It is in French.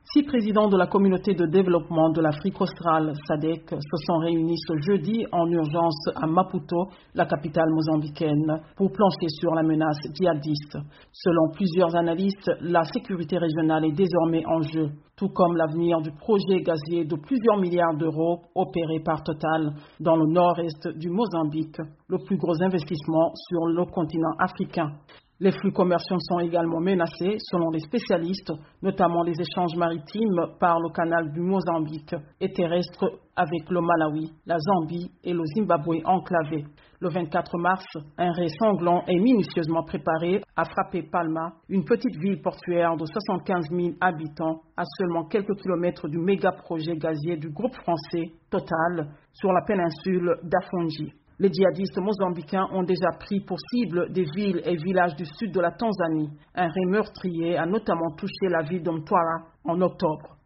6 présidents de la communauté de développement de l'Afrique australe, SADC, se sont réunis ce jeudi en urgence à Maputo, la capitale mozambicaine, pour plancher sur la menace djihadiste. Selon plusieurs analystes, la sécurité régionale est désormais en jeu, tout comme l'avenir du projet gazier de plusieurs milliards d'euros opéré par Total dans le nord-est du Mozambique, le plus gros investissement sur le continent africain. Les flux commerciaux sont également menacés, selon les spécialistes, notamment les échanges maritimes par le canal du Mozambique et terrestres avec le Malawi, la Zambie et le Zimbabwe enclavés. Le 24 mars, un raid sanglant et minutieusement préparé a frappé Palma, une petite ville portuaire de 75 000 habitants, à seulement quelques kilomètres du méga-projet gazier du groupe français Total sur la péninsule d'Afonji. Les djihadistes mozambicains ont déjà pris pour cible des villes et villages du sud de la Tanzanie. Un raid meurtrier a notamment touché la ville d'Mtwara en octobre.